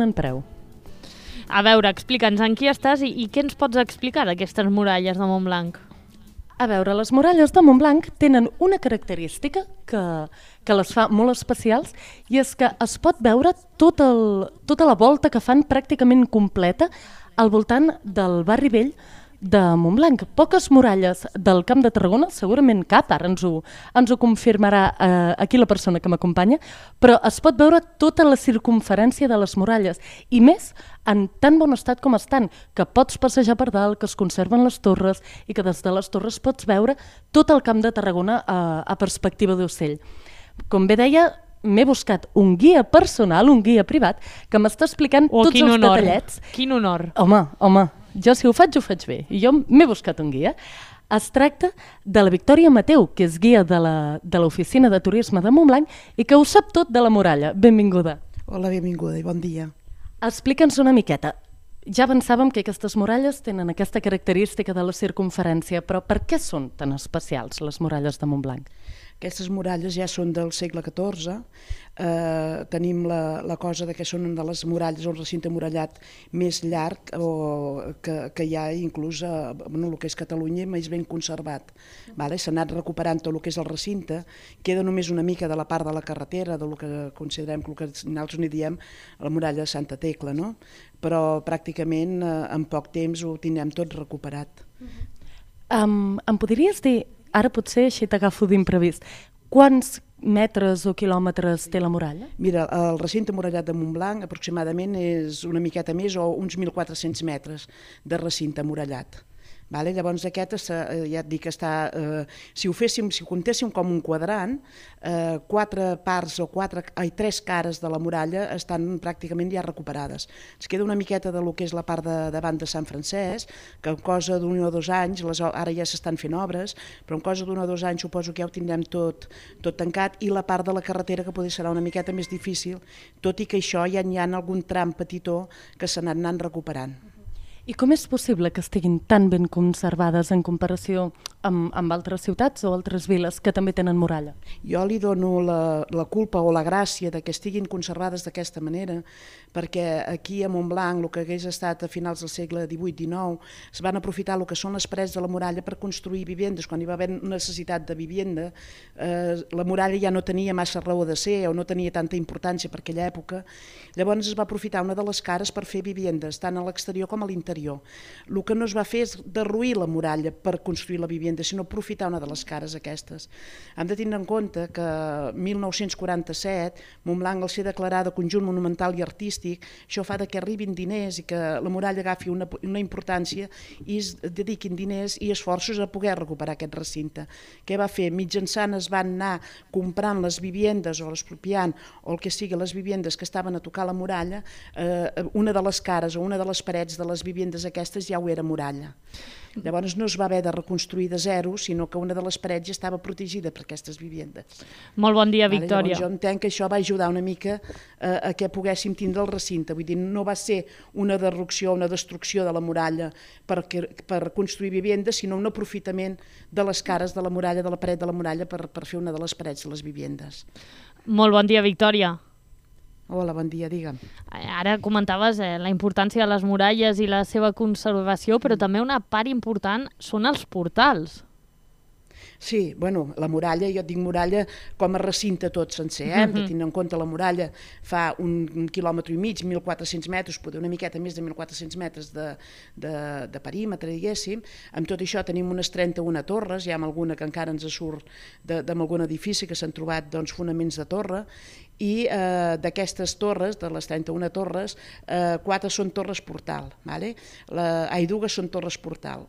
A veure, explica'ns en qui estàs i què ens pots explicar d'aquestes muralles de Montblanc? A veure, les muralles de Montblanc tenen una característica que les fa molt especials, i és que es pot veure tota la volta que fan pràcticament completa al voltant del barri vell de Montblanc. Poques muralles del Camp de Tarragona, segurament cap, ara ens ho confirmarà aquí la persona que m'acompanya, però es pot veure tota la circumferència de les muralles, i més en tan bon estat com estan, que pots passejar per dalt, que es conserven les torres i que des de les torres pots veure tot el Camp de Tarragona a perspectiva d'ocell. Com bé deia, m'he buscat un guia personal, un guia privat, que m'està explicant tots els detallets. Quin honor! Home, jo si ho faig bé, i jo m'he buscat un guia. Es tracta de la Victòria Mateu, que és guia de l'Oficina de Turisme de Montblanc i que ho sap tot de la muralla. Benvinguda. Hola, benvinguda i bon dia. Explica'ns una miqueta. Ja pensàvem que aquestes muralles tenen aquesta característica de la circumferència, però per què són tan especials les muralles de Montblanc? Aquestes muralles ja són del segle XIV. Tenim la cosa de que són una de les muralles, un recinte murallat més llarg que hi ha inclús el que és Catalunya més ben conservat. S'ha anat recuperant tot el que és el recinte, queda només una mica de la part de la carretera, del que considerem que nosaltres n'hi diem la muralla de Santa Tecla, no? Però pràcticament en poc temps ho tindrem tot recuperat. Em podries dir, ara potser així t'agafo d'imprevist, quants metres o quilòmetres té la muralla? Mira, el recinte murallat de Montblanc aproximadament és una miqueta més o uns 1.400 metres de recinte murallat. Llavors aquest ja et dic que està, si ho contéssim com un quadrant, 4 parts o 3 cares de la muralla estan pràcticament ja recuperades. Ens queda una miqueta de lo que és la part de davant de Sant Francesc, que en cosa d'un o 2 anys, ara ja s'estan fent obres, però en cosa d'un o 2 anys suposo que ja ho tindrem tot tancat, i la part de la carretera que potser serà una miqueta més difícil, tot i que això ja n'hi ha algun tram petitó que s'han anat recuperant. I com és possible que estiguin tan ben conservades en comparació amb altres ciutats o altres viles que també tenen muralla? Jo li dono la culpa o la gràcia de que estiguin conservades d'aquesta manera, perquè aquí a Montblanc, el que hagués estat a finals del segle XVIII-XIX, es van aprofitar el que són les parets de la muralla per construir vivendes. Quan hi va haver necessitat de vivenda, la muralla ja no tenia massa raó de ser o no tenia tanta importància per aquella època. Llavors es va aprofitar una de les cares per fer vivendes, tant a l'exterior com a l'interior. El que no es va fer és derruir la muralla per construir la vivenda, sinó aprofitar una de les cares aquestes. Hem de tindre en compte que 1947 Montblanc, al ser declarada conjunt monumental i artístic, això fa que arribin diners i que la muralla agafi una importància i es dediquin diners i esforços a poder recuperar aquest recinte. Què va fer? Mitjançant es van anar comprant les vivendes o expropiant o el que sigui les vivendes que estaven a tocar la muralla, una de les cares o una de les parets de les vivendes aquestes ja ho era muralla. Llavors no es va haver de reconstruir de zero, sinó que una de les parets ja estava protegida per aquestes vivendes. Molt bon dia, Victòria. Llavors jo entenc que això va ajudar una mica a que poguéssim tindre el recinte. Vull dir, no va ser una derrucció, una destrucció de la muralla per construir vivendes, sinó un aprofitament de les cares de la muralla, de la paret de la muralla, per fer una de les parets de les vivendes. Molt bon dia, Victòria. Hola, bon dia, digue'm. Ara comentaves la importància de les muralles i la seva conservació, però també una part important són els portals. Sí, bueno, la muralla, jo et dic muralla com a recinte tot sencer, hem de tenir en compte la muralla fa 1,5 quilòmetres, 1.400 metres, poder una miqueta més de 1.400 metres de perímetre, diguéssim. Amb tot això tenim unes 31 torres, hi ha alguna que encara ens surt d'algun edifici que s'han trobat fonaments de torre, i d'aquestes torres, de les 31 torres, 4 són torres portal, dues són torres portal.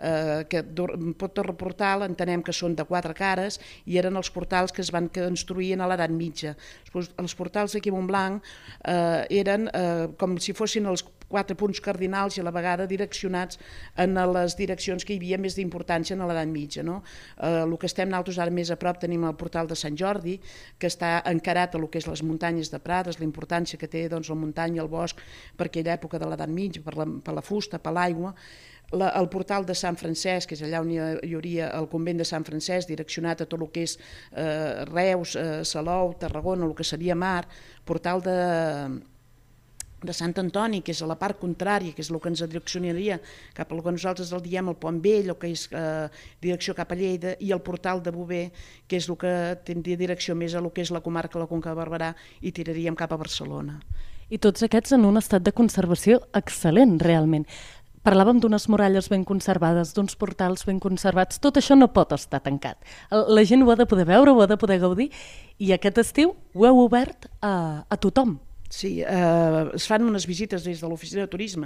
Torre portal entenem que són de 4 cares i eren els portals que es van construir a l'edat mitja. Els portals d'aquí a Montblanc eren com si fossin els 4 punts cardinals i a la vegada direccionats en les direccions que hi havia més d'importància en l'edat mitja. El que estem nosaltres ara més a prop tenim el portal de Sant Jordi, que està encarat a el que és les muntanyes de Prades, la importància que té la muntanya i el bosc per aquella època de l'edat mitja, per la fusta, per l'aigua. El portal de Sant Francesc, que és allà on hi hauria el convent de Sant Francesc, direccionat a tot el que és Reus, Salou, Tarragona, el que seria mar, portal de Sant Antoni, que és a la part contrària, que és el que ens direccionaria cap al que nosaltres el diem el Pont Vell, o que és direcció cap a Lleida, i el portal de Bover, que és el que tindria direcció més a el que és la comarca de la Conca de Barberà, i tiraríem cap a Barcelona. I tots aquests en un estat de conservació excel·lent, realment. Parlàvem d'unes muralles ben conservades, d'uns portals ben conservats. Tot això no pot estar tancat. La gent ho ha de poder veure, ho ha de poder gaudir, i aquest estiu ho heu obert a tothom. Sí, es fan unes visites des de l'oficina de turisme.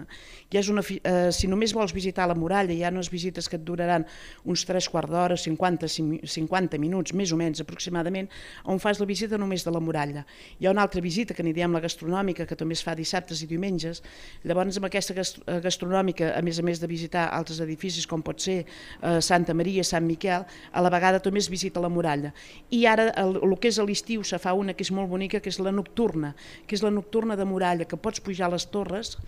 Si només vols visitar la muralla, hi ha unes visites que et duraran uns 3/4 d'hora, 50 minuts, més o menys aproximadament, on fas la visita només de la muralla. Hi ha una altra visita, que n'hi diem la gastronòmica, que també es fa dissabtes i diumenges. Llavors, amb aquesta gastronòmica, a més de visitar altres edificis, com pot ser Santa Maria, Sant Miquel, a la vegada també es visita la muralla. I ara, el que és a l'estiu, se fa una que és molt bonica, que és la nocturna, que és la nocturna de muralla, que pots pujar a les torres,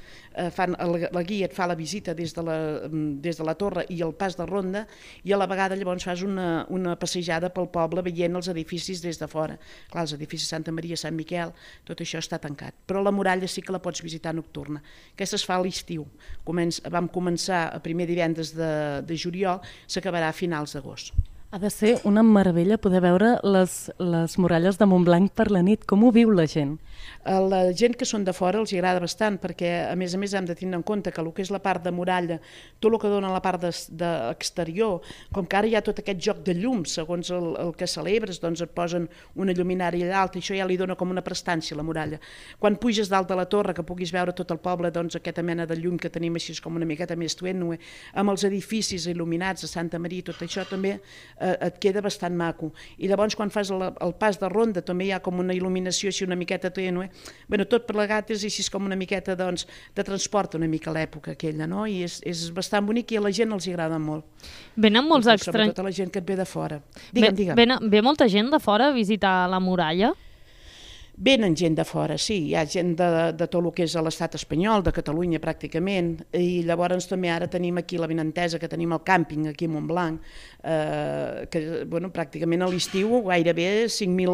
la guia et fa la visita des de la torre i el pas de ronda, i a la vegada llavors fas una passejada pel poble veient els edificis des de fora. Clar, els edificis Santa Maria, Sant Miquel, tot això està tancat. Però la muralla sí que la pots visitar nocturna. Aquesta es fa a l'estiu. Vam començar el primer divendres de juliol, s'acabarà a finals d'agost. Ha de ser una meravella poder veure les muralles de Montblanc per la nit. Com ho viu la gent? La gent que són de fora els agrada bastant, perquè a més hem de tenir en compte que el que és la part de muralla, tot el que dona la part exterior, com que ara hi ha tot aquest joc de llums, segons el que celebres, doncs et posen una lluminària allà alta, i això ja li dona com una prestància a la muralla. Quan puges dalt de la torre, que puguis veure tot el poble, doncs aquesta mena de llum que tenim així com una miqueta més tènue, amb els edificis il·luminats de Santa Maria, tot això també et queda bastant maco. I llavors quan fas el pas de ronda també hi ha com una il·luminació així una miqueta tènue. Bueno, tot plegat és així com una miqueta, doncs, de transport una mica l'època aquella, no? I és bastant bonic i a la gent els agrada molt. Venen molts estranys. Sobretot a la gent que et ve de fora. Digue'm. Ve molta gent de fora a visitar la muralla? Venen gent de fora, sí, hi ha gent de tot el que és l'estat espanyol, de Catalunya pràcticament, i llavors també ara tenim aquí la benentesa que tenim el càmping aquí a Montblanc, que pràcticament a l'estiu gairebé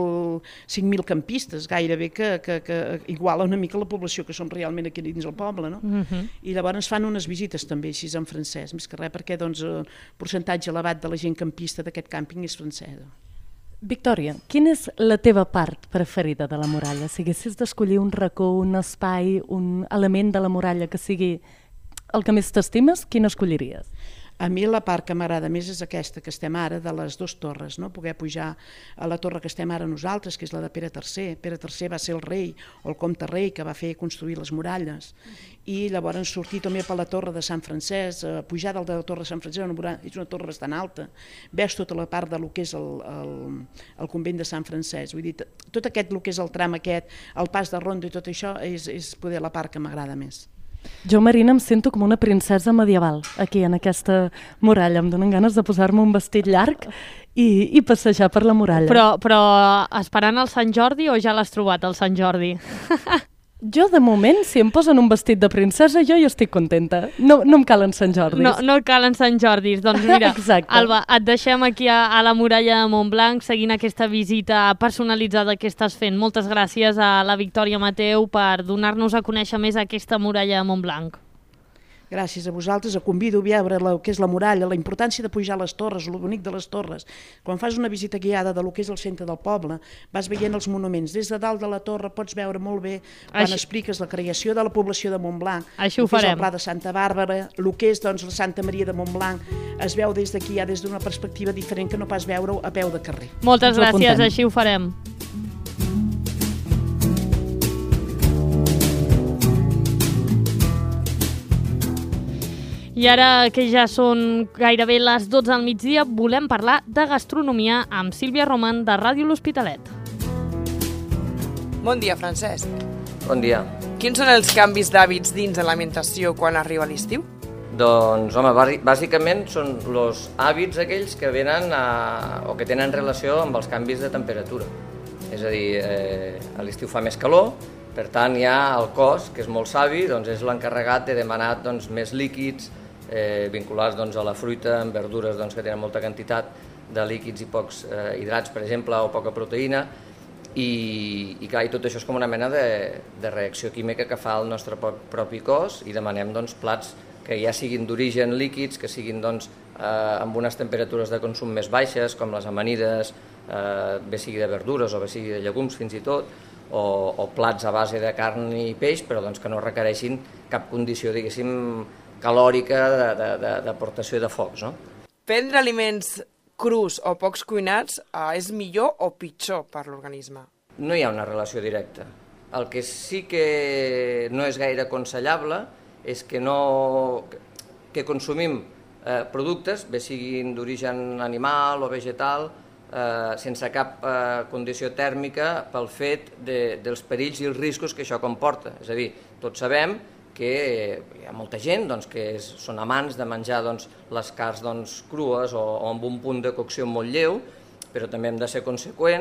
5.000 campistes, gairebé que iguala una mica la població que som realment aquí dins el poble, no? I llavors fan unes visites també així en francès, més que res perquè el percentatge elevat de la gent campista d'aquest càmping és francesa. Victòria, quina és la teva part preferida de la muralla? Si haguessis d'escollir un racó, un espai, un element de la muralla que sigui el que més t'estimes, quin escolliries? A mi la part que m'agrada més és aquesta que estem ara, de les dues torres, no? Poder pujar a la torre que estem ara nosaltres, que és la de Pere III. Pere III va ser el rei, o el comte rei, que va fer construir les muralles. I llavors sortir també per la torre de Sant Francesc, pujar dalt de la torre de Sant Francesc, és una torre bastant alta, veus tota la part del que és el convent de Sant Francesc. Vull dir, tot aquest, el que és el tram aquest, el pas de ronda i tot això, és poder la part que m'agrada més. Jo, Marina, em sento com una princesa medieval aquí en aquesta muralla. Em donen ganes de posar-me un vestit llarg i passejar per la muralla. Però esperant el Sant Jordi o ja l'has trobat, el Sant Jordi? Jo, de moment, si em posen un vestit de princesa, jo hi estic contenta. No em calen Sant Jordis. No calen Sant Jordis. Doncs mira, exacte. Alba, et deixem aquí a la muralla de Montblanc seguint aquesta visita personalitzada que estàs fent. Moltes gràcies a la Victòria Mateu per donar-nos a conèixer més aquesta muralla de Montblanc. Gràcies a vosaltres, convido a veure el que és la muralla, la importància de pujar a les torres, el bonic de les torres. Quan fas una visita guiada del que és el centre del poble, vas veient els monuments. Des de dalt de la torre pots veure molt bé quan expliques la creació de la població de Montblanc, el que és el Pla de Santa Bàrbara, el que és la Santa Maria de Montblanc, es veu des d'aquí ja des d'una perspectiva diferent que no pas veure-ho a peu de carrer. Moltes gràcies, així ho farem. I ara que ja són gairebé les 12 del migdia, volem parlar de gastronomia amb Sílvia Roman de Ràdio L'Hospitalet. Bon dia, Francesc. Bon dia. Quins són els canvis d'hàbits dins de l'alimentació quan arriba l'estiu? Doncs, home, bàsicament són els hàbits aquells que venen o que tenen relació amb els canvis de temperatura. És a dir, a l'estiu fa més calor, per tant ja el cos, que és molt savi, doncs és l'encarregat de demanar més líquids, vinculats a la fruita, amb verdures que tenen molta quantitat de líquids i pocs hidrats, per exemple, o poca proteïna, i tot això és com una mena de reacció química que fa el nostre propi cos i demanem plats que ja siguin d'origen líquids, que siguin amb unes temperatures de consum més baixes, com les amanides, bé sigui de verdures o bé sigui de llegums fins i tot, o plats a base de carn i peix, però que no requereixin cap condició, diguéssim, calòrica d'aportació de focs. Prendre aliments crus o pocs cuinats és millor o pitjor per l'organisme? No hi ha una relació directa. El que sí que no és gaire aconsellable és que consumim productes, bé siguin d'origen animal o vegetal, sense cap condició tèrmica pel fet dels perills i els riscos que això comporta. És a dir, tots sabem que hi ha molta gent que són amants de menjar les carns crues o amb un punt de cocció molt lleu, però també hem de ser conseqüents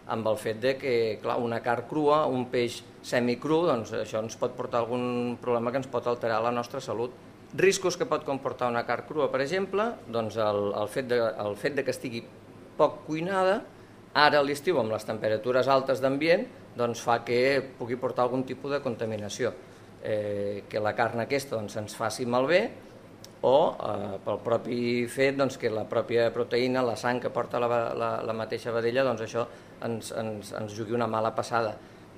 amb el fet de que, clar, una carn crua, un peix semicru, doncs això ens pot portar algun problema que ens pot alterar la nostra salut. Riscos que pot comportar una carn crua, per exemple, doncs el fet de que estigui poc cuinada, ara a l'estiu amb les temperatures altes d'ambient, doncs fa que pugui portar algun tipus de contaminació, que la carn aquesta doncs, ens faci malbé, o pel propi fet doncs, que la pròpia proteïna, la sang que porta la mateixa vedella, doncs això ens jugui una mala passada.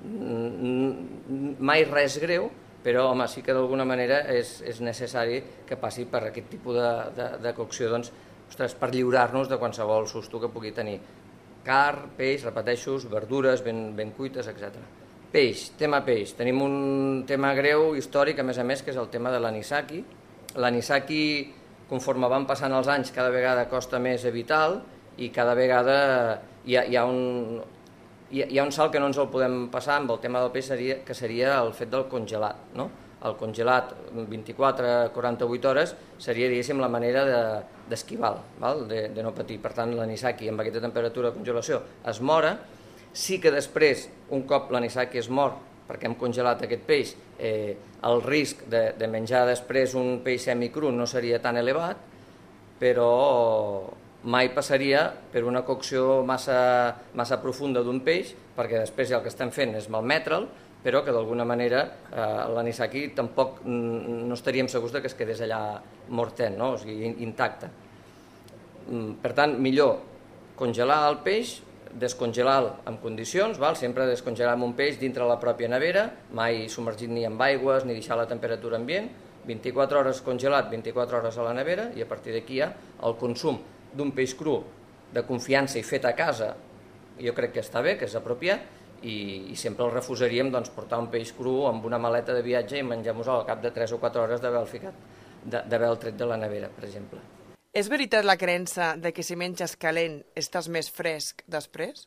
Mai res greu, però home, sí que d'alguna manera és necessari que passi per aquest tipus de cocció, doncs, ostres, per lliurar-nos de qualsevol susto que pugui tenir. Carn, peix, repeteixo, verdures ben cuites, etc. Peix, tema peix. Tenim un tema greu, històric, a més, que és el tema de l'anisaki. L'anisaki, conforme van passant els anys, cada vegada costa més evitar-lo i cada vegada hi ha un salt que no ens el podem passar amb el tema del peix, que seria el fet del congelat. No? El congelat 24-48 hores seria, diguéssim, la manera d'esquivar-lo, de no patir. Per tant, l'anisaki amb aquesta temperatura de congelació es mora. Sí que després, un cop l'anisaki es mor, perquè hem congelat aquest peix, el risc de menjar després un peix semicru no seria tan elevat, però mai passaria per una cocció massa profunda d'un peix, perquè després el que estem fent és malmetre'l, però que d'alguna manera l'anisaki tampoc no estaríem segurs que es quedés allà mortent, no? O sigui, intacte. Per tant, millor congelar el peix, descongelar-lo en condicions, sempre descongelar un peix dintre la pròpia nevera, mai submergit ni amb aigües ni deixar la temperatura ambient, 24 hores congelat, 24 hores a la nevera, i a partir d'aquí ja el consum d'un peix cru de confiança i fet a casa, jo crec que està bé, que és apropiat, i sempre el refusaríem portar un peix cru amb una maleta de viatge i menjar-nos-ho al cap de 3 o 4 hores d'haver-lo tret de la nevera, per exemple. És veritat la creença de que si menges calent estàs més fresc després?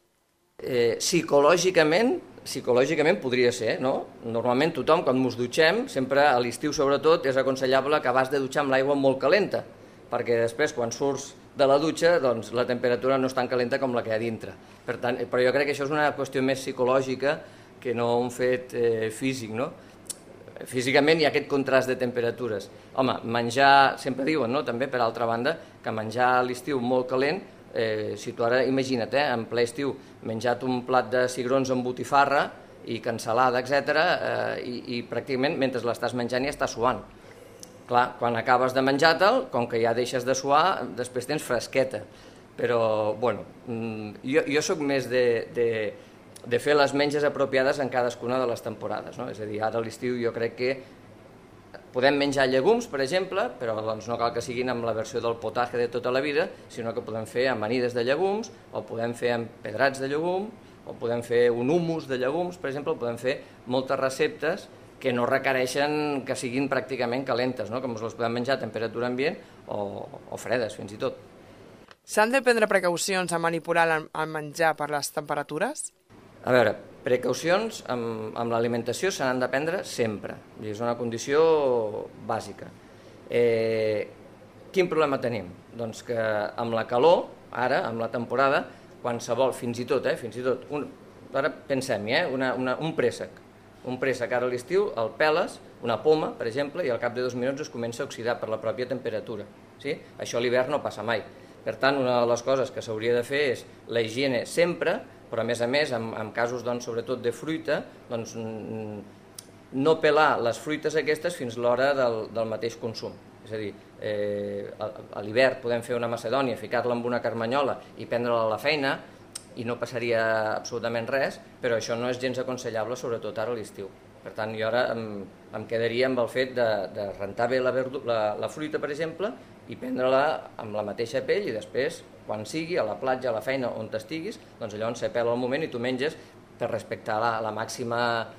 Psicològicament podria ser, no? Normalment tothom, quan ens dutxem, sempre a l'estiu sobretot, és aconsellable que abans de dutxar amb l'aigua molt calenta, perquè després, quan surts de la dutxa, doncs la temperatura no és tan calenta com la que hi ha dintre. Per tant, però jo crec que això és una qüestió més psicològica que no un fet físic, no? Físicament hi ha aquest contrast de temperatures. Home, menjar, sempre diuen, no? També per altra banda, que menjar a l'estiu molt calent, si tu ara imagina't, en ple estiu, menjat un plat de cigrons amb botifarra i cansalada, etc., i pràcticament mentre l'estàs menjant ja estàs suant. Clar, quan acabes de menjar-te'l, com que ja deixes de suar, després tens fresqueta. Però, bueno, jo sóc més de fer les menges apropiades en cadascuna de les temporades, no? És a dir, ara a l'estiu jo crec que podem menjar llegums, per exemple, però doncs no cal que siguin amb la versió del potatge de tota la vida, sinó que podem fer amanides de llegums, o podem fer empedrats de llegum, o podem fer un hummus de llegums, per exemple, o podem fer moltes receptes que no requereixen que siguin pràcticament calentes, no? Com les podem menjar a temperatura ambient o fredes, fins i tot. S'han de prendre precaucions a manipular el menjar per les temperatures? A veure, precaucions amb l'alimentació se n'han de prendre sempre. És una condició bàsica. Quin problema tenim? Doncs que amb la calor, ara, amb la temporada, qualsevol, fins i tot, ara pensem-hi, un préssec. Un préssec ara a l'estiu, el peles, una poma, per exemple, i al cap de 2 minuts es comença a oxidar per la pròpia temperatura. Això a l'hivern no passa mai. Per tant, una de les coses que s'hauria de fer és la higiene sempre, però a més, en casos sobretot de fruita, no pelar les fruites aquestes fins l'hora del mateix consum. És a dir, a l'hivern podem fer una macedònia, ficar-la en una carmanyola i prendre-la a la feina i no passaria absolutament res, però això no és gens aconsellable, sobretot ara a l'estiu. Per tant, jo ara em quedaria amb el fet de rentar bé la fruita, per exemple, i prendre-la amb la mateixa pell i després, quan sigui, a la platja, a la feina, on t'estiguis, doncs llavors se pela al moment i tu menges per respectar el màxim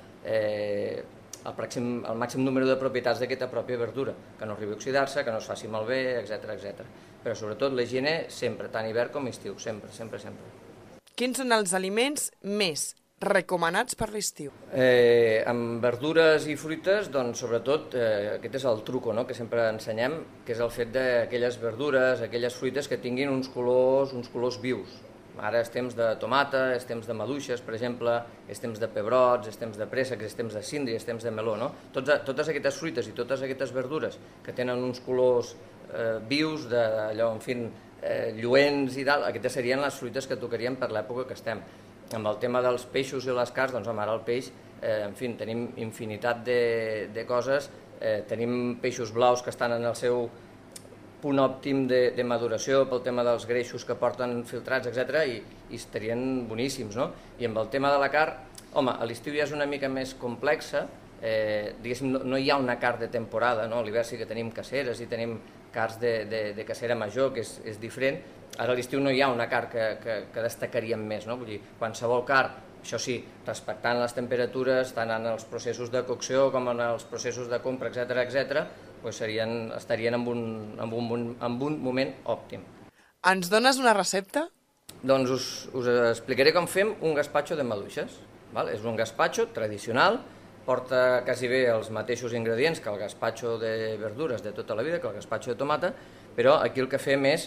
número de propietats d'aquesta pròpia verdura, que no arribi a oxidar-se, que no es faci malbé, etc. Però sobretot la higiene sempre, tant hivern com estiu, sempre. Quins són els aliments més recomanats per l'estiu? Amb verdures i fruites, doncs sobretot, aquest és el truco, no?, que sempre ensenyem, que és el fet d'aquelles verdures, aquelles fruites que tinguin uns colors vius. Ara és temps de tomata, és temps de maduixes, per exemple, és temps de pebrots, és temps de préssecs, és temps de síndria, és temps de meló, no? Totes aquestes fruites i totes aquestes verdures que tenen uns colors vius, d'allò, en fi, lluents i tal, aquestes serien les fruites que tocarien per l'època que estem. Amb el tema dels peixos i les carns, doncs ara el peix, en fi, tenim infinitat de coses, tenim peixos blaus que estan en el seu punt òptim de maduració pel tema dels greixos que porten filtrats, etc. i estarien boníssims, no? I amb el tema de la carn, home, a l'estiu ja és una mica més complexa, diguéssim, no hi ha una carn de temporada, no? A l'hivern sí que tenim caceres i tenim carns de cacera major, que és diferent. Ara a l'estiu no hi ha una carn que destacaríem més, no? Vull dir, qualsevol carn, això sí, respectant les temperatures, tant en els processos de cocció com en els processos de compra, etc., estarien en un moment òptim. Ens dones una recepta? Doncs us explicaré com fem un gaspatxo de maduixes. És un gaspatxo tradicional, porta quasi bé els mateixos ingredients que el gaspatxo de verdures de tota la vida, que el gaspatxo de tomata, però aquí el que fem és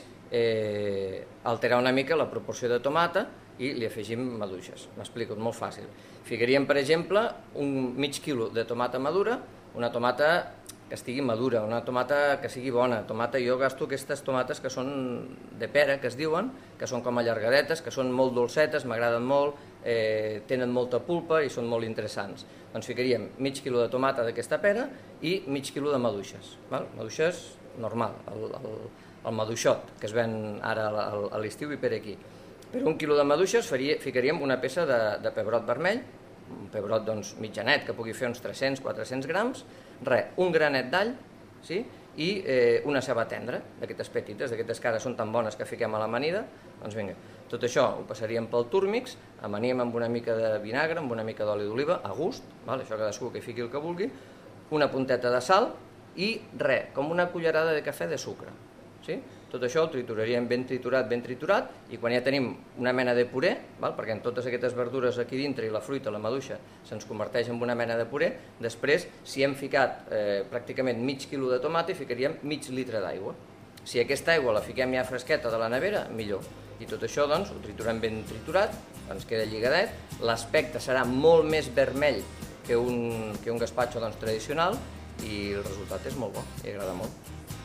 alterar una mica la proporció de tomata i li afegim maduixes. M'explico, és molt fàcil. Ficaríem, per exemple, un mig quilo de tomata madura, una tomata que estigui madura, una tomata que sigui bona. Jo gasto aquestes tomates que són de pera, que es diuen, que són com allargadetes, que són molt dolcetes, m'agraden molt, tenen molta pulpa i són molt interessants. Doncs ficaríem mig quilo de tomata d'aquesta pera i mig quilo de maduixes. Maduixes normal, el maduixot, que es ven ara a l'estiu i per aquí. Per un quilo de maduixes ficaríem una peça de pebrot vermell, un pebrot mitjanet que pugui fer uns 300-400 grams, un granet d'all i una ceba tendra, d'aquestes petites, d'aquestes que ara són tan bones que fiquem a l'amanida. Doncs vinga, tot això ho passaríem pel túrmix, amaniem amb una mica de vinagre, amb una mica d'oli d'oliva, a gust, això cadascú que fiqui el que vulgui, una punteta de sal i com una cullerada de cafè de sucre. Tot això ho trituraríem ben triturat, i quan ja tenim una mena de puré, perquè en totes aquestes verdures aquí dintre i la fruita, la maduixa, se'ns converteix en una mena de puré, després, si hem ficat pràcticament mig quilo de tomata, hi ficaríem mig litre d'aigua. Si aquesta aigua la fiquem ja fresqueta de la nevera, millor. I tot això ho triturem ben triturat, ens queda lligadet, l'aspecte serà molt més vermell que un gaspatxo tradicional i el resultat és molt bo i agrada molt.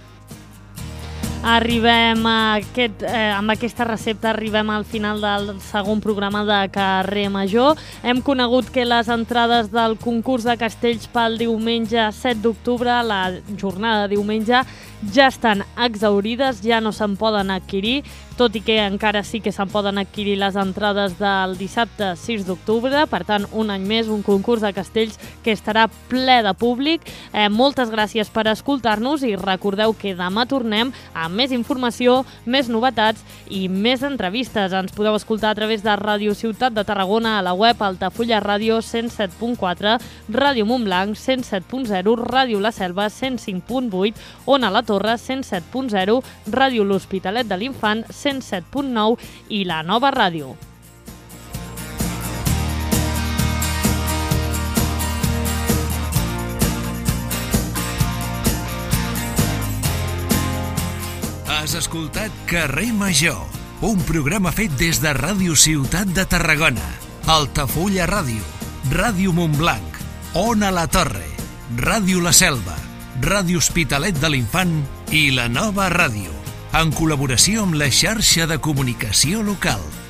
Arribem amb aquesta recepta al final del segon programa de Carrer Major. Hem conegut que les entrades del concurs de castells pel diumenge 7 d'octubre, la jornada de diumenge, ja estan exhaurides, ja no se'n poden adquirir, tot i que encara sí que se'n poden adquirir les entrades del dissabte 6 d'octubre, per tant, un any més, un concurs de castells que estarà ple de públic. Moltes gràcies per escoltar-nos i recordeu que demà tornem amb més informació, més novetats i més entrevistes. Ens podeu escoltar a través de Ràdio Ciutat de Tarragona, a la web Altafulla Ràdio 107.4, Ràdio Montblanc 107.0, Ràdio La Selva 105.8, Ona la Torre 107.0, Ràdio L'Hospitalet de l'Infant 107.9 i la Nova Ràdio. Has escoltat Carrer Major, un programa fet des de Ràdio Ciutat de Tarragona, Altafulla Ràdio, Ràdio Montblanc, Ona la Torre, Ràdio La Selva, Ràdio Hospitalet de l'Infant i la Nova Ràdio, en col·laboració amb la xarxa de comunicació local.